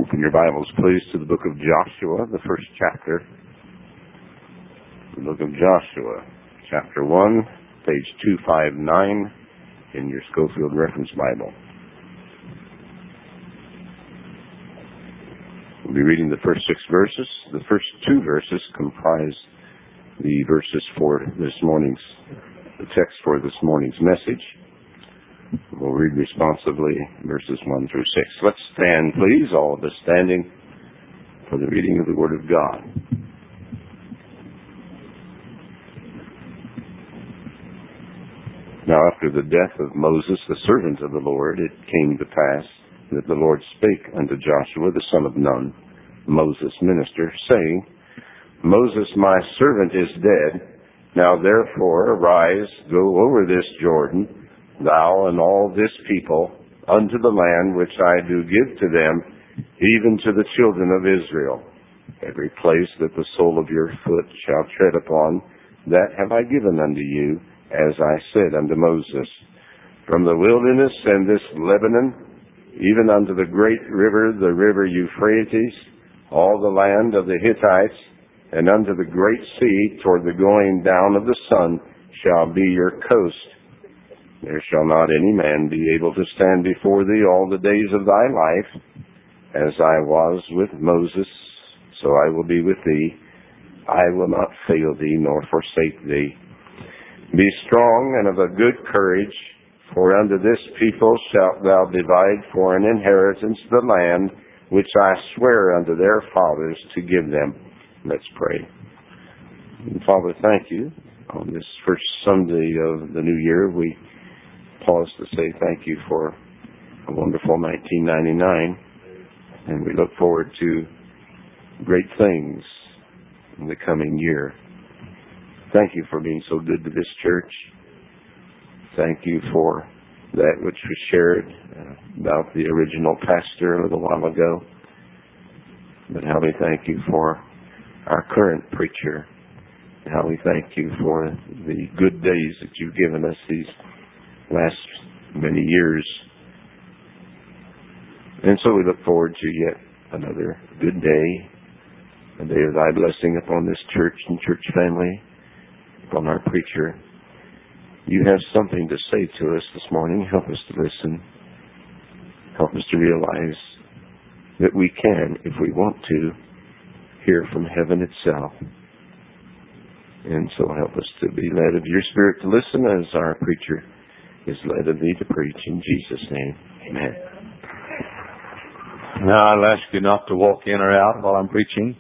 Open your Bibles, please, to the book of Joshua, the first chapter. The book of Joshua, chapter 1, page 259 in your Schofield Reference Bible. We'll be reading the first 6 verses. The first 2 verses comprise the verses for this morning's, the text for this morning's message. We'll read responsively verses 1 through 6. Let's stand, please, all of us standing for the reading of the Word of God. Now after the death of Moses, the servant of the Lord, it came to pass that the Lord spake unto Joshua, the son of Nun, Moses' minister, saying, Moses, my servant, is dead. Now therefore arise, go over this Jordan, thou and all this people, unto the land which I do give to them, even to the children of Israel. Every place that the sole of your foot shall tread upon, that have I given unto you, as I said unto Moses. From the wilderness and this Lebanon, even unto the great river, the river Euphrates, all the land of the Hittites, and unto the great sea, toward the going down of the sun, shall be your coast. There shall not any man be able to stand before thee all the days of thy life. As I was with Moses, so I will be with thee. I will not fail thee nor forsake thee. Be strong and of a good courage, for unto this people shalt thou divide for an inheritance the land which I swear unto their fathers to give them. Let's pray. And Father, thank you. On this first Sunday of the new year, we pause to say thank you for a wonderful 1999, and we look forward to great things in the coming year. Thank you for being so good to this church. Thank you for that which was shared about the original pastor a little while ago. But how we thank you for our current preacher. How we thank you for the good days that you've given us these last many years. And so we look forward to yet another good day, a day of thy blessing upon this church and church family, upon our preacher. You have something to say to us this morning. Help us to listen. Help us to realize that we can, if we want to, hear from heaven itself. And so help us to be led of your Spirit to listen as our preacher is led of thee to preach. In Jesus' name, amen. Now, I'll ask you not to walk in or out while I'm preaching.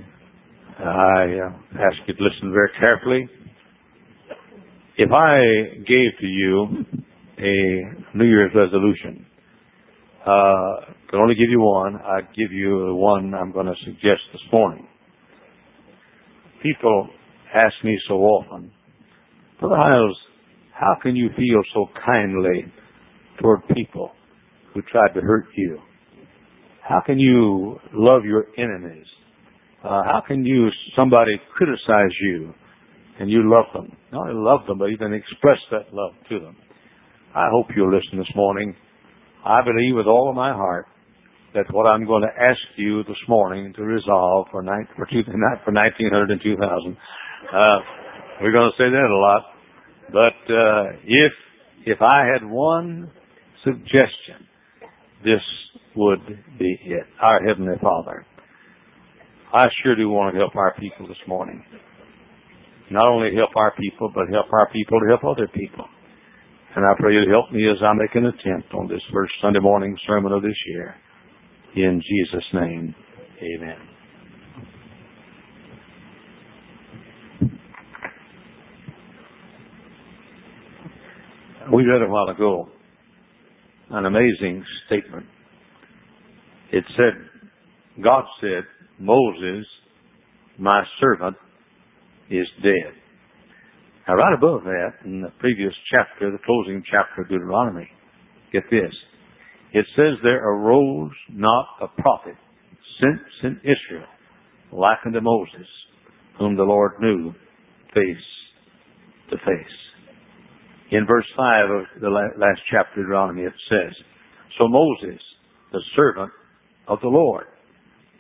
I ask you to listen very carefully. If I gave to you a New Year's resolution, I can only give you one. I'd give you the one I'm going to suggest this morning. People ask me so often, Brother Hiles, how can you feel so kindly toward people who tried to hurt you? How can you love your enemies? How can somebody criticize you and you love them? Not only love them, but even express that love to them. I hope you'll listen this morning. I believe with all of my heart that what I'm going to ask you this morning to resolve for 1900 and 2000, we're going to say that a lot. But if I had one suggestion, this would be it. Our Heavenly Father, I sure do want to help our people this morning. Not only help our people, but help our people to help other people. And I pray you'll help me as I make an attempt on this first Sunday morning sermon of this year. In Jesus' name, amen. We read a while ago an amazing statement. It said, God said, Moses, my servant, is dead. Now, right above that, in the previous chapter, the closing chapter of Deuteronomy, get this. It says, there arose not a prophet since in Israel like unto Moses, whom the Lord knew face to face. In verse 5 of the last chapter of Deuteronomy, it says, so Moses, the servant of the Lord,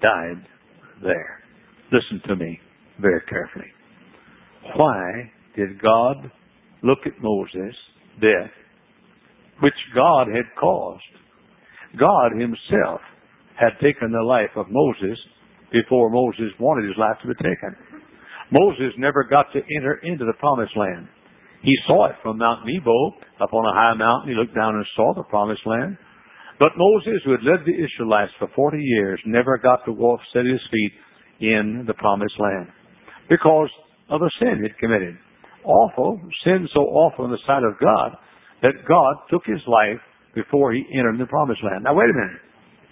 died there. Listen to me very carefully. Why did God look at Moses' death, which God had caused? God himself had taken the life of Moses before Moses wanted his life to be taken. Moses never got to enter into the promised land. He saw it from Mount Nebo. Up on a high mountain, he looked down and saw the promised land. But Moses, who had led the Israelites for 40 years, never got to go set his feet in the promised land because of a sin he'd committed. Awful, sin so awful in the sight of God that God took his life before he entered the promised land. Now wait a minute.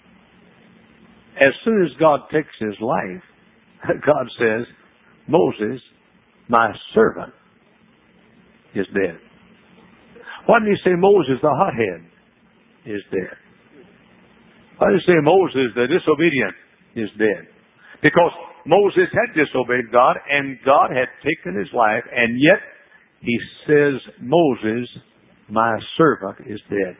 As soon as God takes his life, God says, Moses, my servant, is dead. Why didn't he say Moses, the hothead, is dead? Why didn't he say Moses, the disobedient, is dead? Because Moses had disobeyed God, and God had taken his life, and yet he says, Moses, my servant, is dead.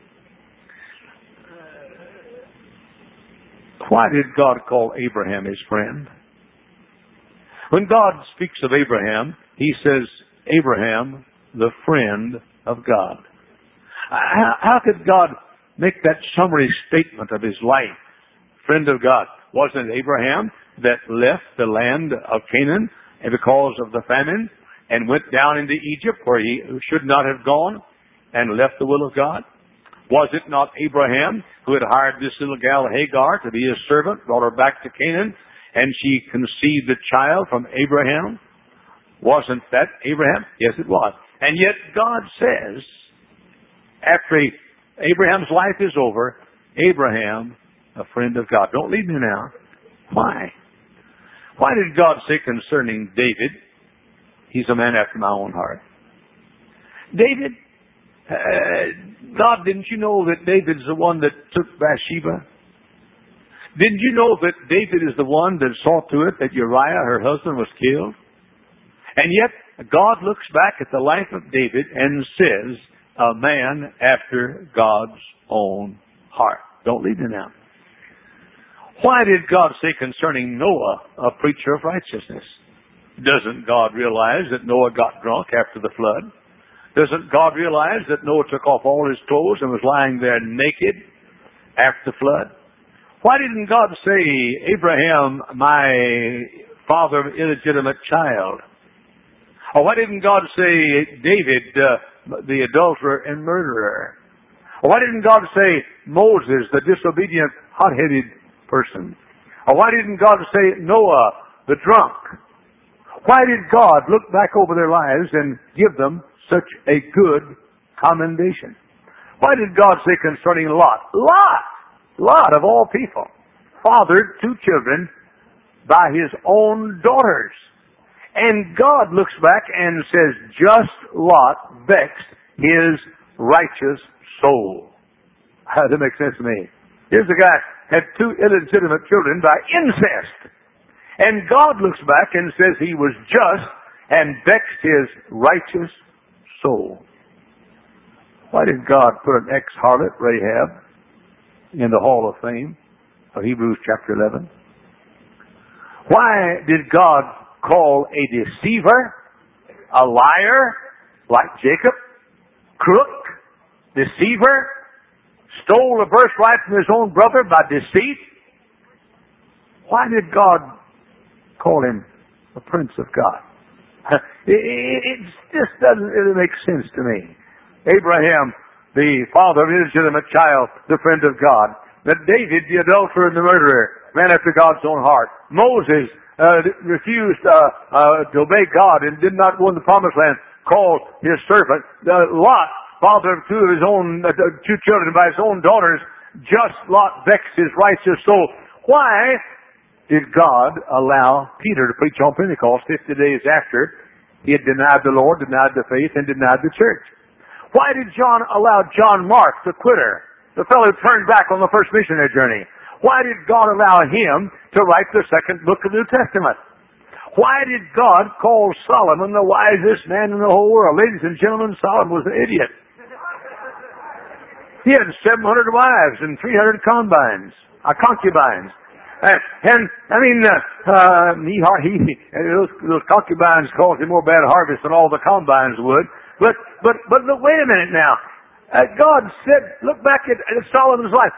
Why did God call Abraham his friend? When God speaks of Abraham, he says, Abraham, the friend of God. How could God make that summary statement of his life? Friend of God. Wasn't it Abraham that left the land of Canaan because of the famine and went down into Egypt where he should not have gone and left the will of God? Was it not Abraham who had hired this little gal Hagar to be his servant, brought her back to Canaan, and she conceived a child from Abraham? Wasn't that Abraham? Yes, it was. And yet God says, after Abraham's life is over, Abraham, a friend of God. Don't leave me now. Why? Why did God say concerning David, he's a man after my own heart? David, God, didn't you know that David's the one that took Bathsheba? Didn't you know that David is the one that saw to it that Uriah, her husband, was killed? And yet, God looks back at the life of David and says, a man after God's own heart. Don't leave me now. Why did God say concerning Noah, a preacher of righteousness? Doesn't God realize that Noah got drunk after the flood? Doesn't God realize that Noah took off all his clothes and was lying there naked after the flood? Why didn't God say, Abraham, my father of illegitimate child? Or why didn't God say, David, the adulterer and murderer? Or why didn't God say, Moses, the disobedient, hot-headed person? Or why didn't God say, Noah, the drunk? Why did God look back over their lives and give them such a good commendation? Why did God say concerning Lot of all people, fathered 2 children by his own daughters? And God looks back and says, just Lot vexed his righteous soul. How does that make sense to me? Here's a guy had 2 illegitimate children by incest. And God looks back and says he was just and vexed his righteous soul. Why did God put an ex-harlot, Rahab, in the Hall of Fame of Hebrews chapter 11? Why did God call a deceiver, a liar, like Jacob, crook, deceiver, stole the birthright from his own brother by deceit? Why did God call him a prince of God? It just doesn't really make sense to me. Abraham, the father of an illegitimate child, the friend of God. That David, the adulterer and the murderer, ran after God's own heart. Moses refused to obey God and did not go in the promised land, called his servant. Lot, father of 2 of his own 2 children by his own daughters, just Lot vexed his righteous soul. Why did God allow Peter to preach on Pentecost 50 days after he had denied the Lord, denied the faith, and denied the church? Why did John allow John Mark, the quitter, the fellow who turned back on the first missionary journey? Why did God allow him to write the 2nd book of the New Testament? Why did God call Solomon the wisest man in the whole world? Ladies and gentlemen, Solomon was an idiot. He had 700 wives and 300 concubines. And I mean, those concubines caused him more bad harvest than all the combines would. But look, wait a minute now. God said, look back at Solomon's life.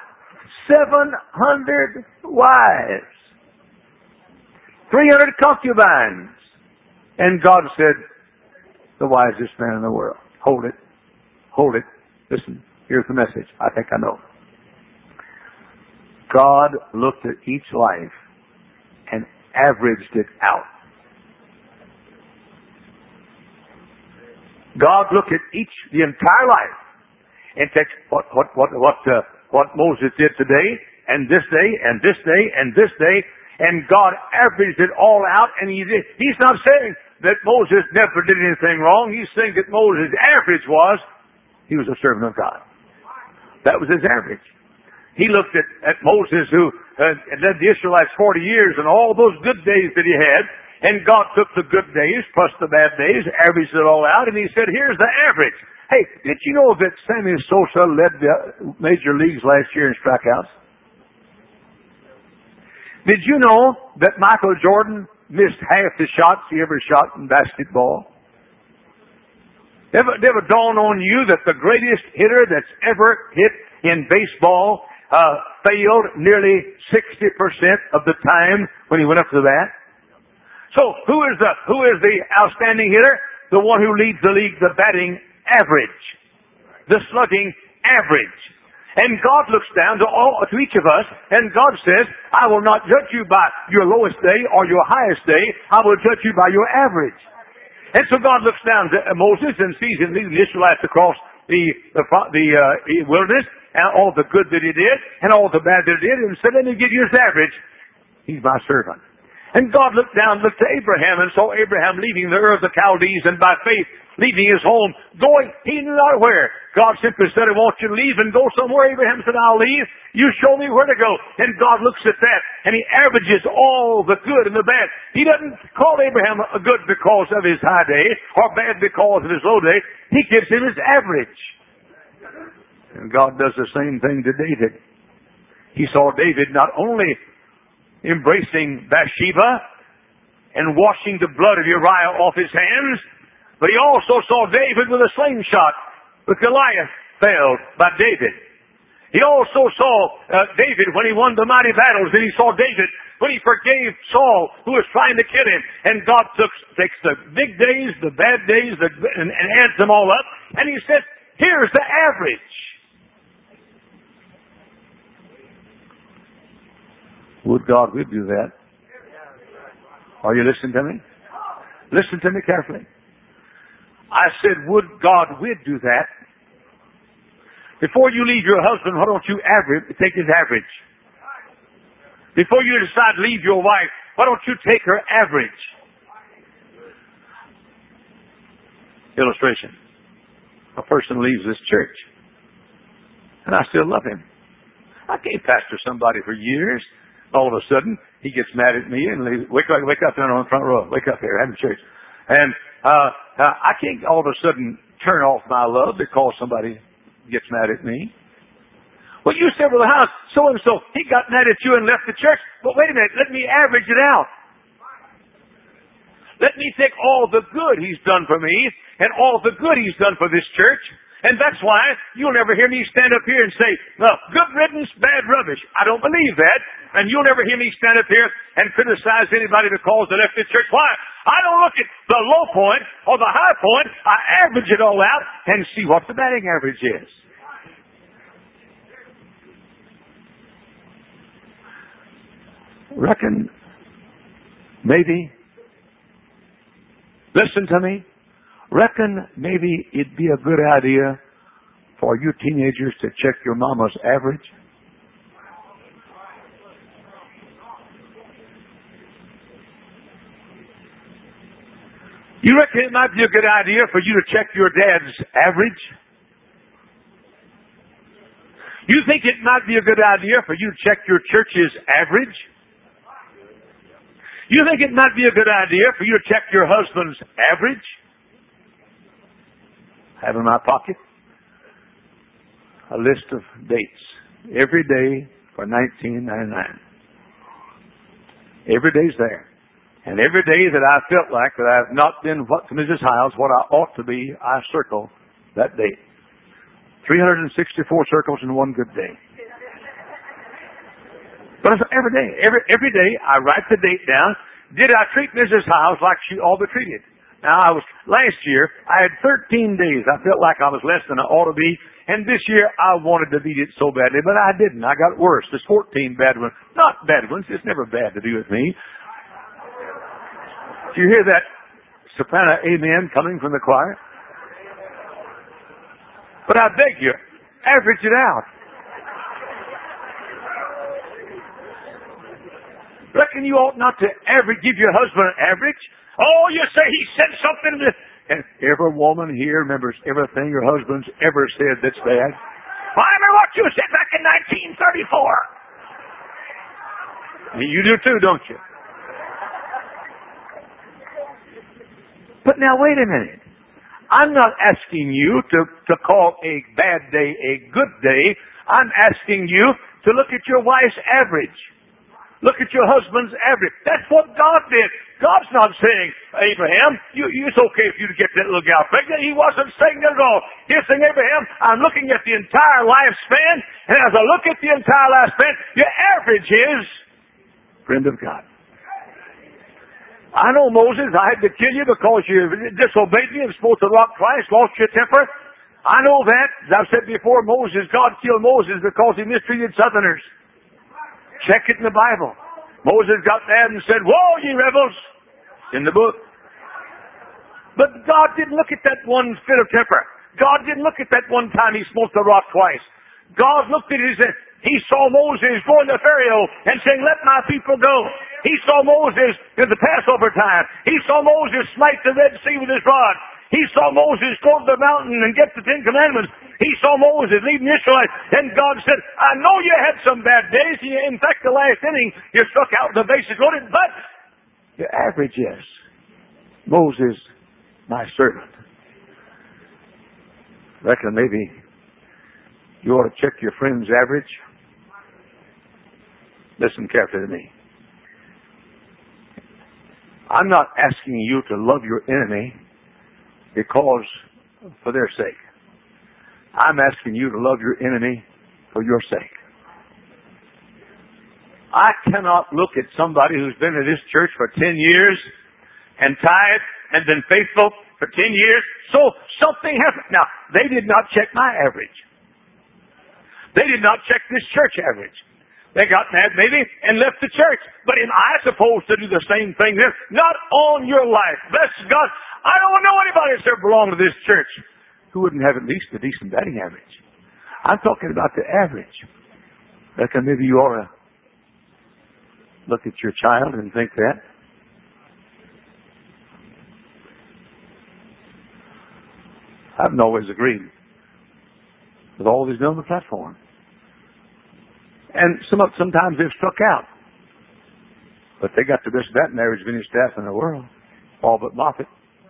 700 wives. 300 concubines. And God said, the wisest man in the world. Hold it. Hold it. Listen, here's the message. I think I know. God looked at each life and averaged it out. God looked at the entire life and takes what Moses did today, and this day, and this day, and this day, and God averaged it all out, and He's not saying that Moses never did anything wrong. He's saying that Moses' average was, he was a servant of God. That was his average. He looked at Moses, who led the Israelites 40 years, and all those good days that he had, and God took the good days plus the bad days, averaged it all out, and He said, here's the average. Hey, did you know that Sammy Sosa led the major leagues last year in strikeouts? Did you know that Michael Jordan missed half the shots he ever shot in basketball? Never dawned on you that the greatest hitter that's ever hit in baseball failed nearly 60% of the time when he went up to the bat? So who is the outstanding hitter? The one who leads the league, the batting average, the slugging average. And God looks down to each of us, and God says, I will not judge you by your lowest day or your highest day. I will judge you by your average. And so God looks down to Moses and sees him leading the Israelites across the wilderness, and all the good that he did, and all the bad that he did, and said, let me give you his average. He's my servant. And God looked to Abraham, and saw Abraham leaving the Ur of the Chaldees, and by faith leaving his home, going, he knew not where. God simply said, I want you to leave and go somewhere. Abraham said, I'll leave. You show me where to go. And God looks at that, and He averages all the good and the bad. He doesn't call Abraham a good because of his high day, or bad because of his low day. He gives him his average. And God does the same thing to David. He saw David not only embracing Bathsheba and washing the blood of Uriah off his hands, but he also saw David with a slingshot, with Goliath failed by David. He also saw David when he won the mighty battles, and he saw David when he forgave Saul, who was trying to kill him. And God takes the big days, the bad days, and adds them all up, and He said, here's the average. Would God would do that? Are you listening to me? Listen to me carefully. I said, would God would do that? Before you leave your husband, why don't you take his average? Before you decide to leave your wife, why don't you take her average? Illustration. A person leaves this church, and I still love him. I can't pastor somebody for years. All of a sudden, he gets mad at me and leaves. Wake up there on the front row. Wake up here, having church. And I can't all of a sudden turn off my love because somebody gets mad at me. Well, you said, well, the house, so-and-so, he got mad at you and left the church. But wait a minute, let me average it out. Let me take all the good He's done for me and all the good He's done for this church. And that's why you'll never hear me stand up here and say, well, good riddance, bad rubbish. I don't believe that. And you'll never hear me stand up here and criticize anybody because they left the church. Why? I don't look at the low point or the high point. I average it all out and see what the batting average is. Reckon maybe, listen to me, reckon maybe it'd be a good idea for you teenagers to check your mama's average. You reckon it might be a good idea for you to check your dad's average? You think it might be a good idea for you to check your church's average? You think it might be a good idea for you to check your husband's average? I have in my pocket a list of dates every day for 1999. Every day's there. And every day that I felt like that I have not been what to Mrs. Hiles, what I ought to be, I circle that date. 364 circles in one good day. But every day I write the date down. Did I treat Mrs. Hiles like she ought to be treated? Now, last year, I had 13 days. I felt like I was less than I ought to be. And this year, I wanted to beat it so badly, but I didn't. I got worse. There's 14 bad ones. Not bad ones. It's never bad to be with me. Do you hear that soprano amen coming from the choir? But I beg you, average it out. Reckon you ought not to give your husband an average? Oh, you say he said something that... And every woman here remembers everything her husband's ever said that's bad. I remember what you said back in 1934. You do too, don't you? But now, wait a minute. I'm not asking you to call a bad day a good day. I'm asking you to look at your wife's average. Look at your husband's average. That's what God did. God's not saying, Abraham, it's okay if you get that little gal pregnant. He wasn't saying that at all. He's saying, Abraham, I'm looking at the entire lifespan, and as I look at the entire lifespan, your average is friend of God. I know, Moses, I had to kill you because you disobeyed me and spoke to the rock twice, lost your temper. I know that. As I've said before, God killed Moses because he mistreated Southerners. Check it in the Bible. Moses got mad and said, "Woe, ye rebels," in the book. But God didn't look at that one fit of temper. God didn't look at that one time he smote the rock twice. God looked at it and he saw Moses going to Pharaoh and saying, "Let my people go." He saw Moses in the Passover time. He saw Moses smite the Red Sea with his rod. He saw Moses go to the mountain and get the Ten Commandments. He saw Moses leading the Israelites. And God said, "I know you had some bad days. In fact, the last inning, you struck out the bases loaded, but the average is Moses, my servant." Reckon maybe you ought to check your friend's average. Listen carefully to me. I'm not asking you to love your enemy because for their sake. I'm asking you to love your enemy for your sake. I cannot look at somebody who's been in this church for 10 years and tithed and been faithful for 10 years. So something happened. Now, they did not check my average. They did not check this church average. They got mad maybe and left the church. But am I supposed to do the same thing then? Not on your life. Bless God. I don't know anybody that's ever belonged to this church who wouldn't have at least a decent batting average. I'm talking about the average. Reckon maybe you ought to look at your child and think that. I haven't always agreed with all he's done on the platform. And sometimes they've struck out. But they got the best batting average of any staff in the world. All but Moffitt.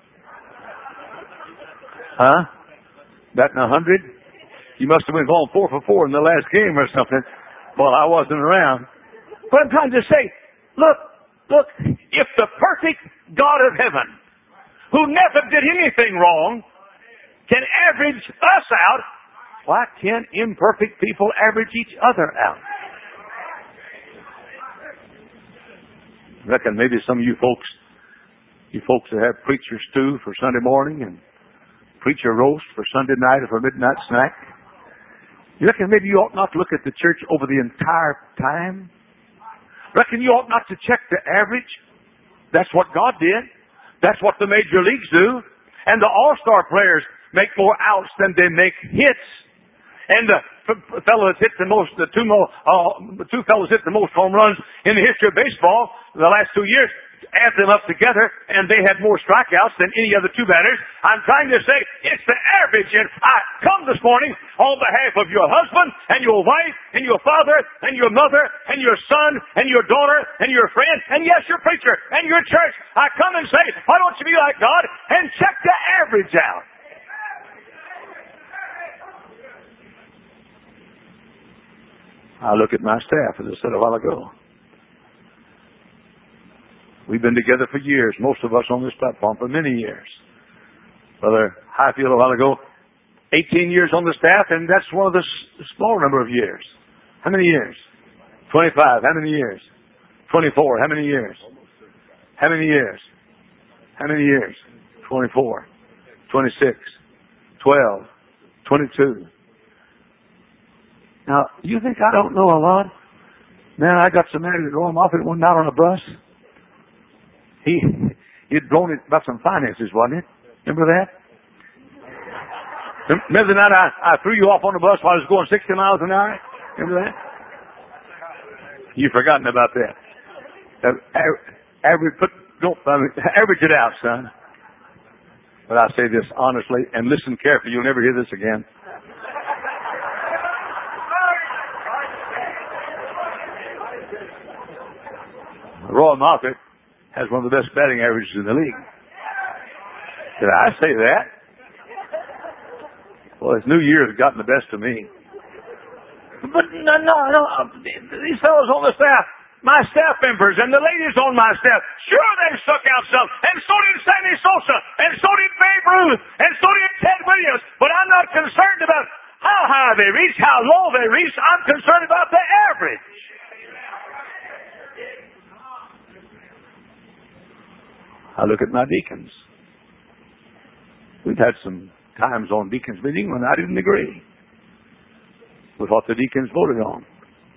Huh? Batting 100? You must have been going 4 for 4 in the last game or something. Well, I wasn't around. But I'm trying to say, look, if the perfect God of heaven, who never did anything wrong, can average us out, why can't imperfect people average each other out? I reckon maybe some of you folks that have preacher stew for Sunday morning and preacher roast for Sunday night or for midnight snack, you reckon maybe you ought not to look at the church over the entire time? Reckon you ought not to check the average? That's what God did. That's what the major leagues do. And the all-star players make more outs than they make hits. And the fellow that's hit the most, two fellows hit the most home runs in the history of baseball the last 2 years. Add them up together, and they had more strikeouts than any other two batters. I'm trying to say it's the average. And I come this morning on behalf of your husband and your wife and your father and your mother and your son and your daughter and your friend and yes, your preacher and your church. I come and say, why don't you be like God and check the average out? I look at my staff, as I said a while ago. We've been together for years, most of us on this platform for many years. Brother Highfield a while ago, 18 years on the staff, and that's one of the small number of years. How many years? 25. How many years? 24. How many years? How many years? How many years? 24. 26. 12. 22. Now, you think I don't know a lot? Man, I got so mad at Roy Moffett one night on a bus. He'd blown it about some finances, wasn't it? Remember that? Remember the night I threw you off on the bus while I was going 60 miles an hour? Remember that? You've forgotten about that. Average it out, son. But I say this honestly, and listen carefully. You'll never hear this again. Roy Moffett has one of the best batting averages in the league. Did I say that? Well, this new year has gotten the best of me. But no. These fellows on the staff, my staff members and the ladies on my staff, sure they stuck out some. And so did Sammy Sosa. And so did Babe Ruth. And so did Ted Williams. But I'm not concerned about how high they reach, how low they reach. I'm concerned about the average. I look at my deacons. We've had some times on deacons meeting when I didn't agree with what the deacons voted on.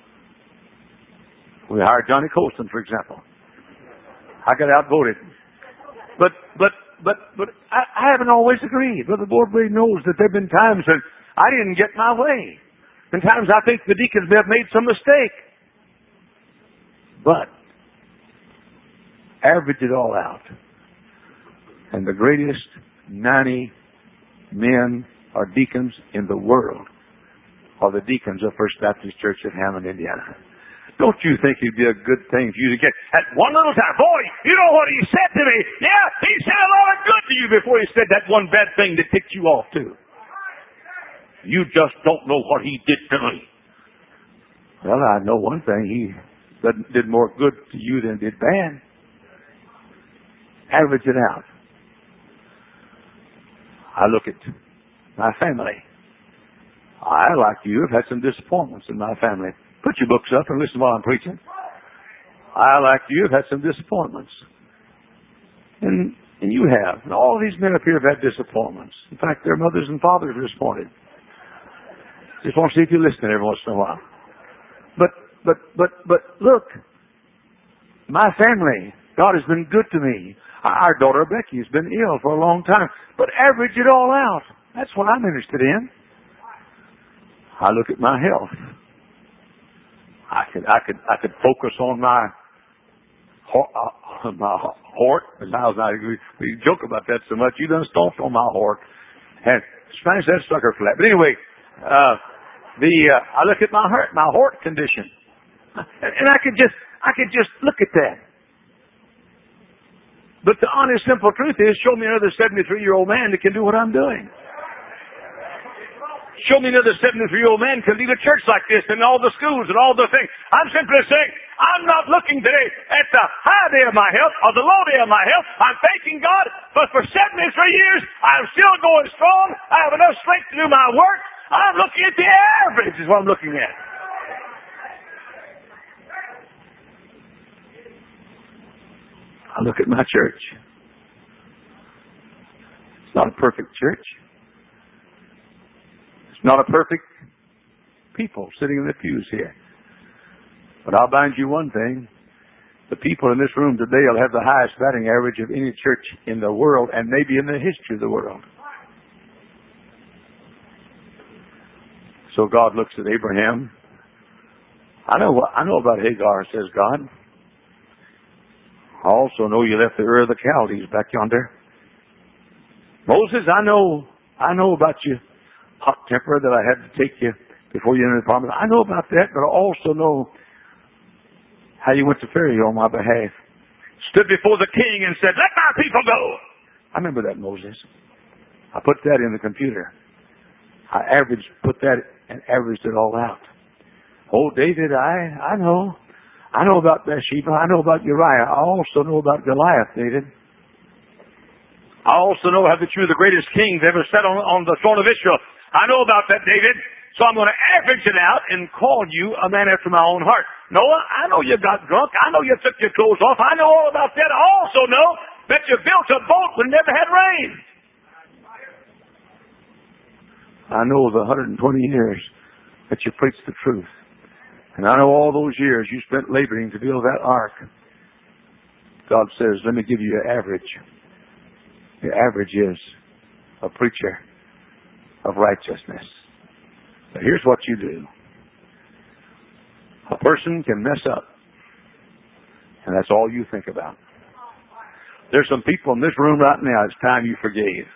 We hired Johnny Colston, for example. I got outvoted. But I haven't always agreed. Brother Bordway knows that there have been times that I didn't get my way. And times I think the deacons may have made some mistake. But average it all out. And the greatest 90 men or deacons in the world are the deacons of First Baptist Church in Hammond, Indiana. Don't you think it'd be a good thing for you to get at one little time? Boy, you know what he said to me? Yeah, he said a lot of good to you before he said that one bad thing that ticked you off too. You just don't know what he did to me. Well, I know one thing. He did more good to you than did bad. Average it out. I look at my family. I, like you, have had some disappointments in my family. Put your books up and listen while I'm preaching. I, like you, have had some disappointments. And you have. And all these men up here have had disappointments. In fact, their mothers and fathers disappointed. Just want to see if you listen every once in a while. But look, my family, God has been good to me. Our daughter Becky has been ill for a long time. But average it all out. That's what I'm interested in. I look at my health. I could focus on my heart. We joke about that so much. You done stomped on my heart and smash that sucker flat. But anyway, I look at my heart condition, and I could just look at that. But the honest, simple truth is, show me another 73-year-old man that can do what I'm doing. Show me another 73-year-old man can lead a church like this and all the schools and all the things. I'm simply saying, I'm not looking today at the high day of my health or the low day of my health. I'm thanking God, but for 73 years, I'm still going strong. I have enough strength to do my work. I'm looking at the average is what I'm looking at. I look at my church. It's not a perfect church. It's not a perfect people sitting in the pews here. But I'll bind you one thing. The people in this room today will have the highest batting average of any church in the world and maybe in the history of the world. So God looks at Abraham. I know about Hagar, says God. I also know you left the Ur of the Chaldees back yonder. Moses, I know about your hot temper that I had to take you before you entered the promise. I know about that, but I also know how you went to Pharaoh on my behalf. Stood before the king and said, "Let my people go." I remember that, Moses. I put that in the computer. I put that and averaged it all out. Oh, David, I know. I know about Bathsheba. I know about Uriah. I also know about Goliath, David. I also know that you're the greatest king that ever sat on the throne of Israel. I know about that, David. So I'm going to average it out and call you a man after my own heart. Noah, I know you got drunk. I know you took your clothes off. I know all about that. I also know that you built a boat when it never had rain. I know the 120 years that you preached the truth. And I know all those years you spent laboring to build that ark. God says, let me give you an average. The average is a preacher of righteousness. But here's what you do. A person can mess up, and that's all you think about. There's some people in this room right now, it's time you forgave.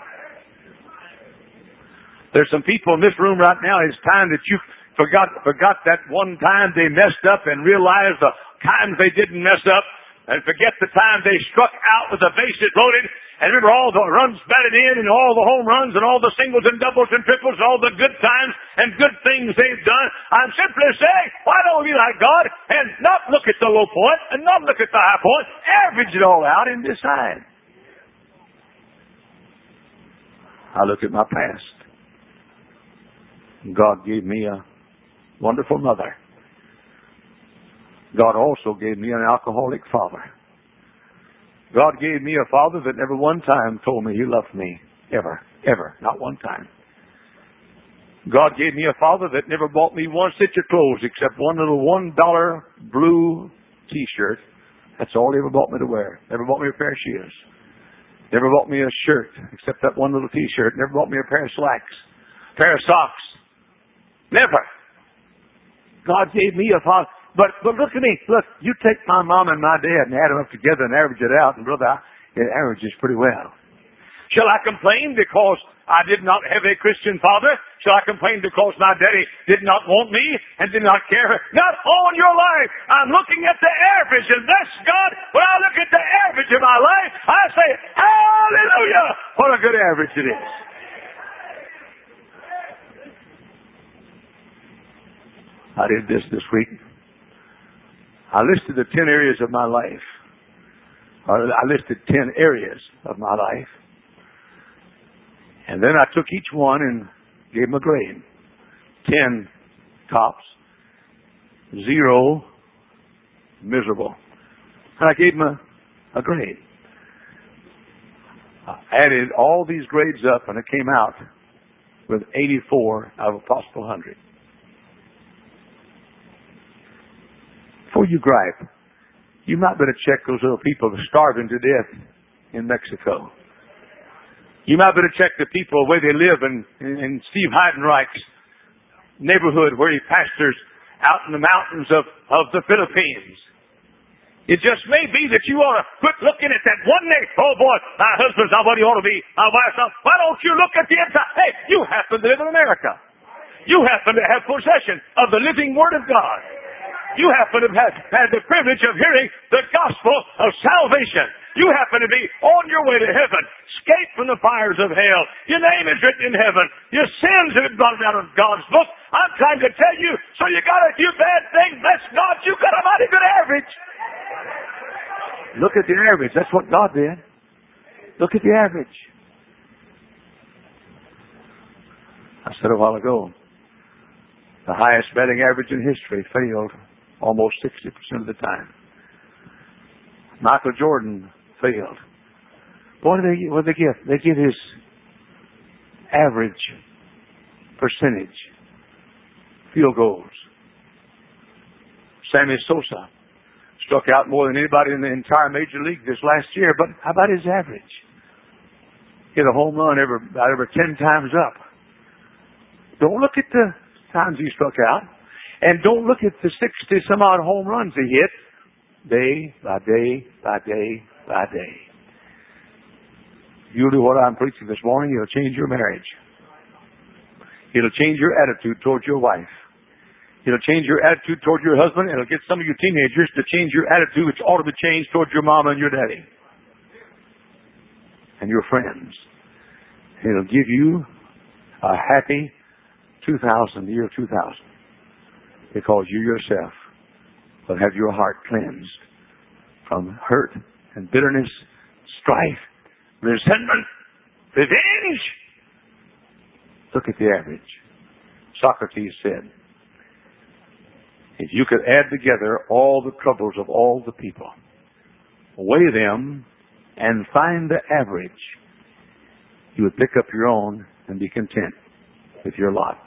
There's some people in this room right now, it's time that you forgot that one time they messed up and realized the times they didn't mess up, and forget the time they struck out with the bases loaded, and remember all the runs batted in and all the home runs and all the singles and doubles and triples and all the good times and good things they've done. I'm simply saying, why don't we be like God and not look at the low point and not look at the high point, average it all out and decide. I look at my past. God gave me a wonderful mother. God also gave me an alcoholic father. God gave me a father that never one time told me he loved me. Ever. Not one time. God gave me a father that never bought me one stitch of clothes except one little $1 blue t-shirt. That's all he ever bought me to wear. Never bought me a pair of shoes. Never bought me a shirt except that one little t-shirt. Never bought me a pair of slacks. Pair of socks. Never. God gave me a father. But look at me. Look, you take my mom and my dad and add them up together and average it out, and brother, it averages pretty well. Shall I complain because I did not have a Christian father? Shall I complain because my daddy did not want me and did not care? Not all your life. I'm looking at the average, and bless God, when I look at the average of my life, I say, hallelujah, what a good average it is. I did this week. I listed the 10 areas of my life. I listed 10 areas of my life. And then I took each one and gave them a grade. 10 tops. 0 miserable. And I gave them a grade. I added all these grades up and it came out with 84 out of a possible 100. Before you gripe, you might better check those little people that are starving to death in Mexico. You might better check the people where they live in Steve Heidenreich's neighborhood where he pastors out in the mountains of the Philippines. It just may be that you ought to quit looking at that one name. Oh boy, my husband's not what he ought to be. My wife's not. Why don't you look at the entire? Hey, you happen to live in America. You happen to have possession of the living Word of God. You happen to have had the privilege of hearing the gospel of salvation. You happen to be on your way to heaven, escape from the fires of hell. Your name is written in heaven. Your sins have been blotted out of God's book. I'm trying to tell you, so you got a few bad things, bless God, you got a mighty good average. Look at the average. That's what God did. Look at the average. I said a while ago, the highest batting average in history failed almost 60% of the time. Michael Jordan failed. What do they give? They give his average percentage field goals. Sammy Sosa struck out more than anybody in the entire major league this last year, but how about his average? Hit a home run about every 10 times up. Don't look at the times he struck out. And don't look at the 60-some-odd home runs he hit day by day by day by day. You'll do what I'm preaching this morning, it'll change your marriage. It'll change your attitude towards your wife. It'll change your attitude towards your husband, and it'll get some of you teenagers to change your attitude, which ought to be changed towards your mama and your daddy. And your friends. It'll give you a happy 2000, the year 2000. Because you yourself will have your heart cleansed from hurt and bitterness, strife, resentment, revenge. Look at the average. Socrates said, if you could add together all the troubles of all the people, weigh them, and find the average, you would pick up your own and be content with your lot.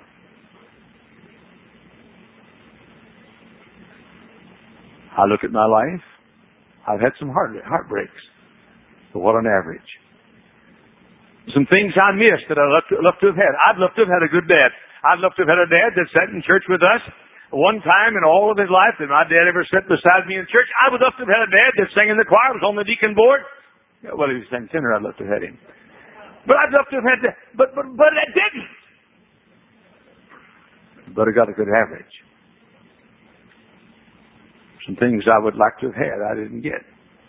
I look at my life. I've had some heartbreaks, but what an average. Some things I missed that I'd love to have had. I'd love to have had a good dad. I'd love to have had a dad that sat in church with us one time in all of his life that my dad ever sat beside me in church. I would love to have had a dad that sang in the choir, was on the deacon board. Well, if he sang tenor, I'd love to have had him. But I'd love to have had that. But I didn't. But I got a good average. Some things I would like to have had, I didn't get.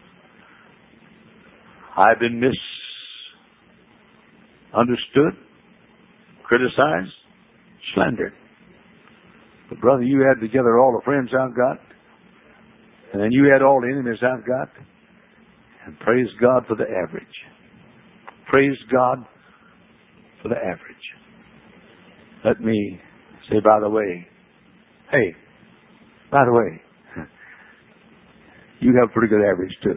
I've been misunderstood, criticized, slandered. But brother, you add together all the friends I've got, and then you add all the enemies I've got, and praise God for the average. Praise God for the average. Let me say, by the way, you have a pretty good average too.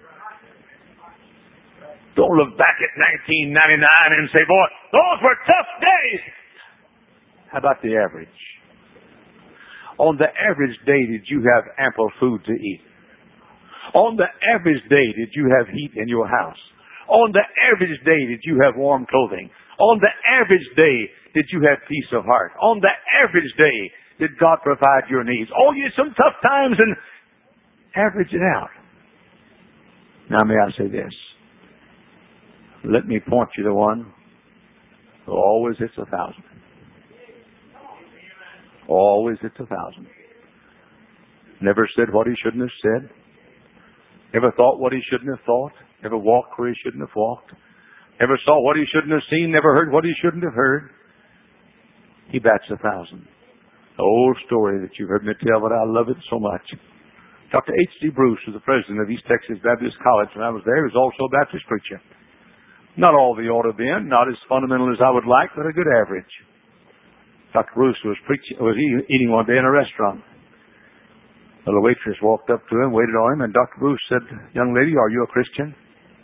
Don't look back at 1999 and say, boy, those were tough days. How about the average? On the average day, did you have ample food to eat? On the average day, did you have heat in your house? On the average day, did you have warm clothing? On the average day, did you have peace of heart? On the average day, did God provide your needs? Oh, you had some tough times, and average it out. Now, may I say this? Let me point you to one who always hits 1,000. Always hits 1,000. Never said what he shouldn't have said. Never thought what he shouldn't have thought. Never walked where he shouldn't have walked. Never saw what he shouldn't have seen. Never heard what he shouldn't have heard. He bats 1,000. The old story that you've heard me tell, but I love it so much. Dr. H.D. Bruce was the president of East Texas Baptist College when I was there. He was also a Baptist preacher. Not all the ought to have been, not as fundamental as I would like, but a good average. Dr. Bruce was eating one day in a restaurant. A little waitress walked up to him, waited on him, and Dr. Bruce said, "Young lady, are you a Christian?"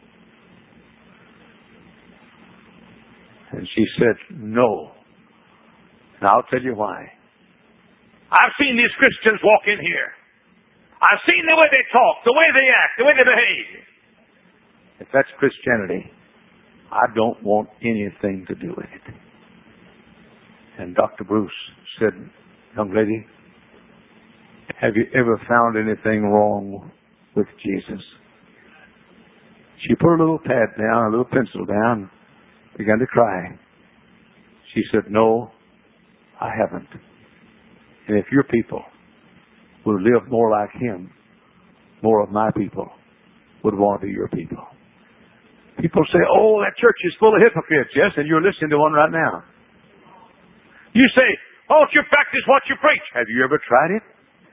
And she said, "No." And I'll tell you why. I've seen these Christians walk in here. I've seen the way they talk, the way they act, the way they behave. If that's Christianity, I don't want anything to do with it. And Dr. Bruce said, "Young lady, have you ever found anything wrong with Jesus?" She put a little pad down, a little pencil down, began to cry. She said, "No, I haven't. And if your people would live more like him, more of my people would want to be your people." People say, "Oh, that church is full of hypocrites." Yes, and you're listening to one right now. You say, "Oh, you practice what you preach." Have you ever tried it?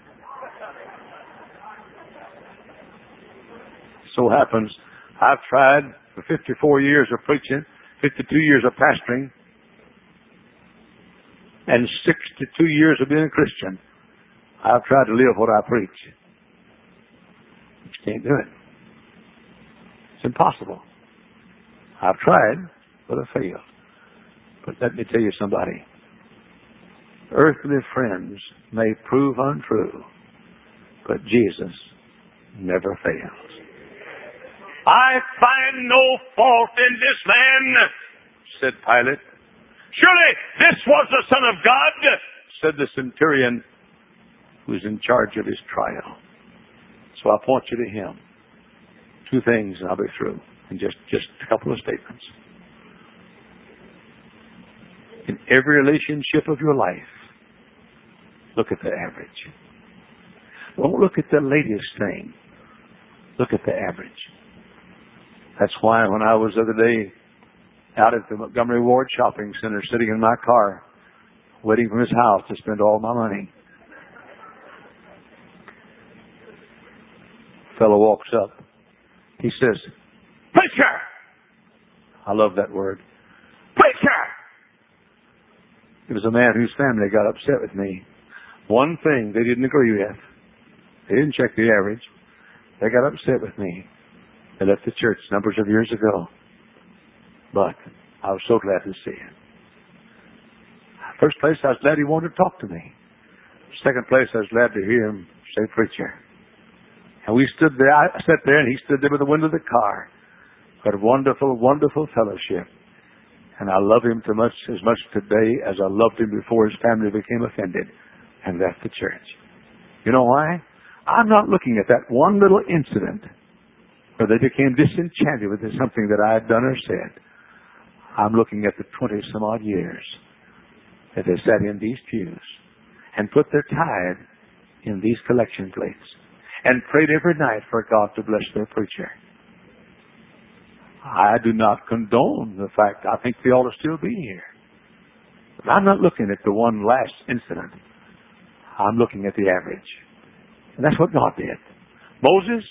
So happens, I've tried for 54 years of preaching, 52 years of pastoring, and 62 years of being a Christian. I've tried to live what I preach. You can't do it. It's impossible. I've tried, but I failed. But let me tell you somebody. Earthly friends may prove untrue, but Jesus never fails. "I find no fault in this man," said Pilate. "Surely this was the Son of God," said the centurion who was in charge of his trial. So I point you to him. Two things and I'll be through. And just a couple of statements. In every relationship of your life, look at the average. Don't look at the latest thing. Look at the average. That's why when I was the other day out at the Montgomery Ward Shopping Center, sitting in my car, waiting for his house to spend all my money, Fellow walks up. He says, "Preacher!" I love that word. "Preacher!" It was a man whose family got upset with me. One thing they didn't agree with. They didn't check the average. They got upset with me. They left the church numbers of years ago. But I was so glad to see him. First place, I was glad he wanted to talk to me. Second place, I was glad to hear him say, "Preacher." And we stood there. I sat there, and he stood there by the window of the car. But wonderful, wonderful fellowship. And I love him as much today as I loved him before his family became offended and left the church. You know why? I'm not looking at that one little incident where they became disenchanted with something that I had done or said. I'm looking at the 20-some-odd years that they sat in these pews and put their tithe in these collection plates and prayed every night for God to bless their preacher. I do not condone the fact. I think they ought to still be here. But I'm not looking at the one last incident. I'm looking at the average. And that's what God did. Moses,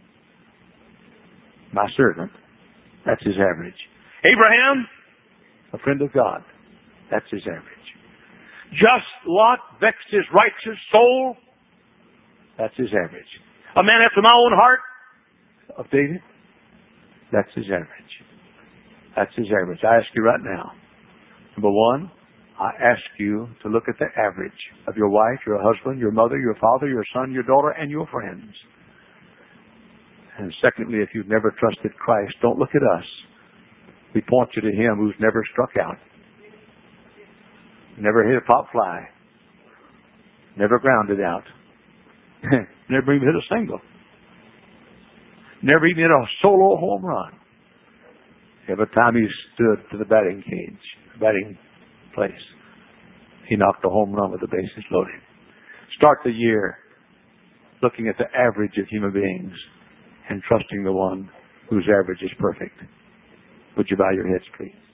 my servant, that's his average. Abraham, a friend of God, that's his average. Just Lot vexed his righteous soul, that's his average. A man after my own heart of David, that's his average. That's his average. I ask you right now. Number one, I ask you to look at the average of your wife, your husband, your mother, your father, your son, your daughter, and your friends. And secondly, if you've never trusted Christ, don't look at us. We point you to Him who's never struck out. Never hit a pop fly. Never grounded out. Never even hit a single. Never even hit a solo home run. Every time he stood to the batting place, he knocked a home run with the bases loaded. Start the year looking at the average of human beings and trusting the one whose average is perfect. Would you bow your heads, please?